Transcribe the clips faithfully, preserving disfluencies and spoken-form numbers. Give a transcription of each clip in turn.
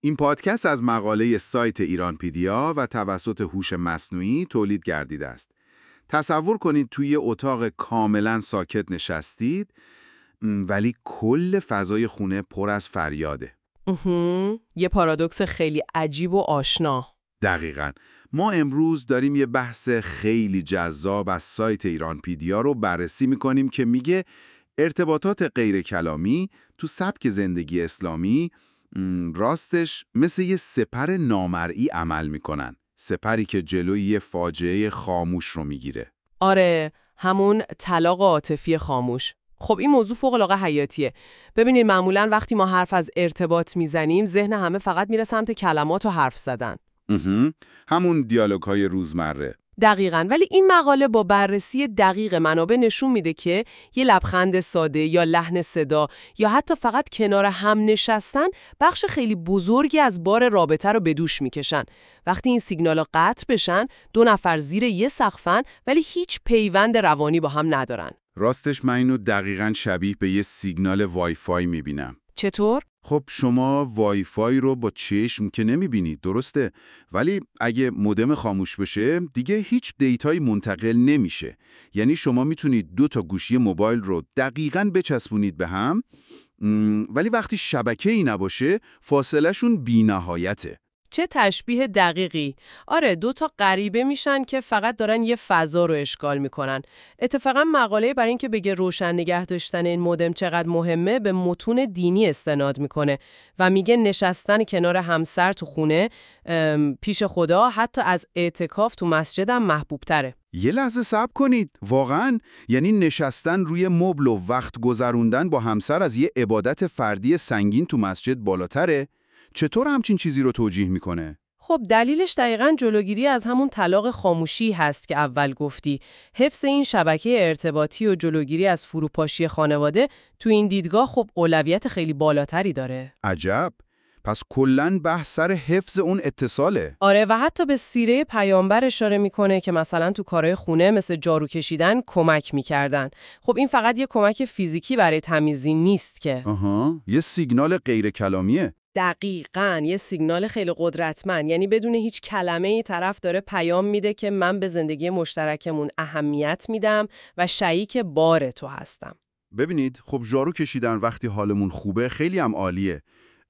این پادکست از مقاله سایت ایرانپیدیا و توسط هوش مصنوعی تولید گردیده است. تصور کنید توی اتاق کاملا ساکت نشستید ولی کل فضای خونه پر از فریاده. یه پارادوکس خیلی عجیب و آشنا. دقیقاً. ما امروز داریم یه بحث خیلی جذاب از سایت ایرانپیدیا رو بررسی میکنیم که میگه ارتباطات غیر کلامی تو سبک زندگی اسلامی راستش مثل یه سپر نامرئی عمل میکنن. سپری که جلوی یه فاجعه خاموش رو میگیره. آره، همون طلاق عاطفی خاموش. خب این موضوع فوق‌العاده حیاتیه. ببینید معمولاً وقتی ما حرف از ارتباط میزنیم ذهن همه فقط میره سمت کلمات و حرف زدن. همون دیالوگ‌های روزمره. دقیقاً. ولی این مقاله با بررسی دقیق منابع نشون میده که یه لبخند ساده یا لحن صدا یا حتی فقط کنار هم نشستن بخش خیلی بزرگی از بار رابطه رو به دوش میکشن. وقتی این سیگنالا قطع بشن، دو نفر زیر یه سقفن ولی هیچ پیوند روانی با هم ندارن. راستش من اینو دقیقاً شبیه به یه سیگنال وای فای میبینم. چطور؟ خب شما وای فای رو با چشم که نمیبینید، درسته؟ ولی اگه مودم خاموش بشه دیگه هیچ دیتایی منتقل نمیشه. یعنی شما میتونید دو تا گوشی موبایل رو دقیقاً بچسبونید به هم، ولی وقتی شبکه‌ای نباشه فاصله شون بی‌نهایته. چه تشبیه دقیقی. آره، دو تا غریبه میشن که فقط دارن یه فضا رو اشغال میکنن. اتفاقا مقاله برای این که بگه روشن نگه داشتن این مودم چقدر مهمه به متون دینی استناد میکنه و میگه نشستن کنار همسر تو خونه پیش خدا حتی از اعتکاف تو مسجد هم محبوب تره. یه لحظه صبر کنید. واقعاً یعنی نشستن روی مبل و وقت گذروندن با همسر از یه عبادت فردی سنگین تو مسجد بالاتره؟ چطور همچین چیزی رو توجیه میکنه؟ خب دلیلش دقیقاً جلوگیری از همون طلاق خاموشی هست که اول گفتی. حفظ این شبکه ارتباطی و جلوگیری از فروپاشی خانواده تو این دیدگاه خب اولویت خیلی بالاتری داره. عجب. پس کلاً بحث سر حفظ اون اتصاله. آره، و حتی به سیره پیامبر اشاره میکنه که مثلا تو کارهای خونه مثل جارو کشیدن کمک میکردن. خب این فقط یه کمک فیزیکی برای تمیزی نیست که. آها، یه سیگنال غیر کلامیه. دقیقاً، یه سیگنال خیلی قدرتمند. یعنی بدون هیچ کلمه ای طرف داره پیام میده که من به زندگی مشترکمون اهمیت میدم و شریک بار تو هستم. ببینید، خب جارو کشیدن وقتی حالمون خوبه خیلی هم عالیه.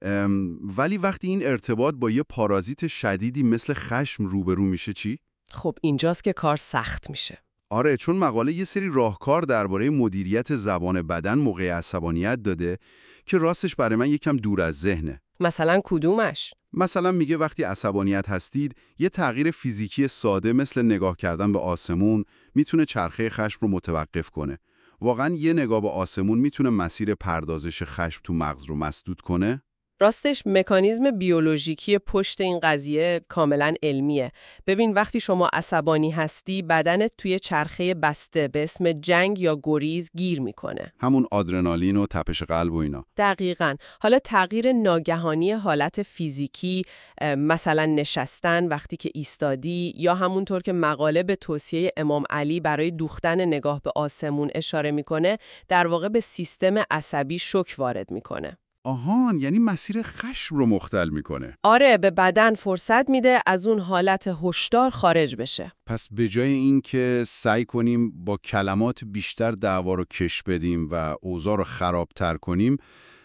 ولی وقتی این ارتباط با یه پارازیت شدیدی مثل خشم روبرو میشه چی؟ خب اینجاست که کار سخت میشه. آره، چون مقاله یه سری راهکار درباره مدیریت زبان بدن موقع عصبانیت داده که راستش برای من یکم دور از ذهنه. مثلا کدومش؟ مثلا میگه وقتی عصبانیت هستید یه تغییر فیزیکی ساده مثل نگاه کردن به آسمون میتونه چرخه خشم رو متوقف کنه. واقعا یه نگاه به آسمون میتونه مسیر پردازش خشم تو مغز رو مسدود کنه؟ راستش مکانیزم بیولوژیکی پشت این قضیه کاملا علمیه. ببین وقتی شما عصبانی هستی بدنت توی چرخه بسته به اسم جنگ یا گریز گیر میکنه. همون آدرنالین و تپش قلب و اینا. دقیقاً. حالا تغییر ناگهانی حالت فیزیکی، مثلا نشستن وقتی که ایستادی، یا همونطور که مقاله به توصیه امام علی برای دوختن نگاه به آسمون اشاره میکنه، در واقع به سیستم عصبی شوک وارد میکنه. آهان، یعنی مسیر خشم رو مختل میکنه. آره، به بدن فرصت میده از اون حالت هشدار خارج بشه. پس به جای این که سعی کنیم با کلمات بیشتر دعوا رو کش بدیم و اوضاع رو خرابتر کنیم،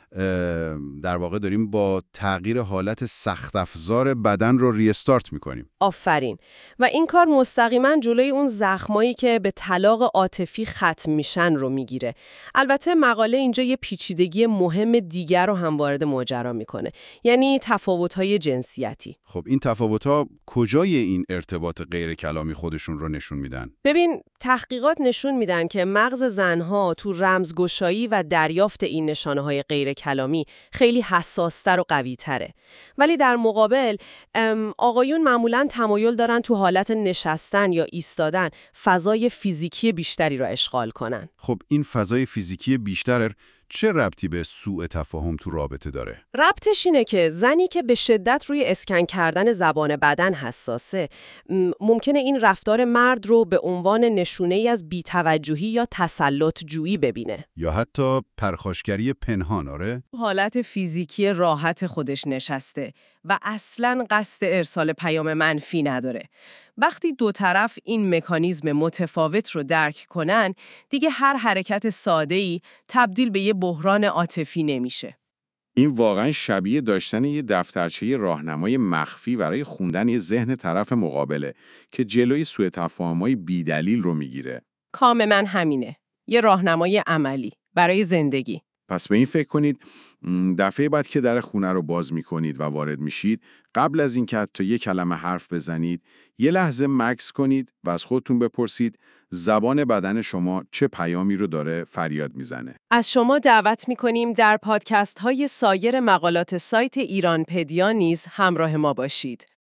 در واقع داریم با تغییر حالت سخت افزار بدن رو ریستارت میکنیم. آفرین. و این کار مستقیما جلوی اون زخمایی که به طلاق عاطفی ختم میشن رو میگیره. البته مقاله اینجا یه پیچیدگی مهم دیگر رو هم وارد ماجرا میکنه، یعنی تفاوت‌های جنسیتی. خب این تفاوت‌ها کجای این ارتباط غیر کلامی خودشون رو نشون میدن؟ ببین تحقیقات نشون میدن که مغز زنها تو رمزگشایی و دریافت این نشانه‌های غیر کلامی خیلی حساس‌تر و قوی‌تره. ولی در مقابل آقایون معمولاً تمایل دارن تو حالت نشستن یا ایستادن فضای فیزیکی بیشتری را اشغال کنن. خب این فضای فیزیکی بیشتر چه ربطی به سوء تفاهم تو رابطه داره؟ ربطش اینه که زنی که به شدت روی اسکن کردن زبان بدن حساسه، م- ممکنه این رفتار مرد رو به عنوان نشونه‌ای از بی‌توجهی یا تسلط جویی ببینه. یا حتی پرخاشگری پنهان، آره؟ حالت فیزیکی راحت خودش نشسته و اصلاً قصد ارسال پیام منفی نداره. وقتی دو طرف این مکانیزم متفاوت رو درک کنن، دیگه هر حرکت ساده‌ای تبدیل به یه بحران عاطفی نمیشه. این واقعا شبیه داشتن یه دفترچه راهنمای مخفی برای خوندن یه ذهن طرف مقابله که جلوی سوء تفاهم‌های بی‌دلیل رو میگیره. کاملاً همینه. یه راهنمای عملی برای زندگی. پس به این فکر کنید م، دفعه بعد که در خونه رو باز می‌کنید و وارد میشید، قبل از اینکه حتی یه کلمه حرف بزنید، یه لحظه مکث کنید و از خودتون بپرسید زبان بدن شما چه پیامی رو داره فریاد میزنه. از شما دعوت می‌کنیم در پادکست های سایر مقالات سایت ایران پدیا نیز همراه ما باشید.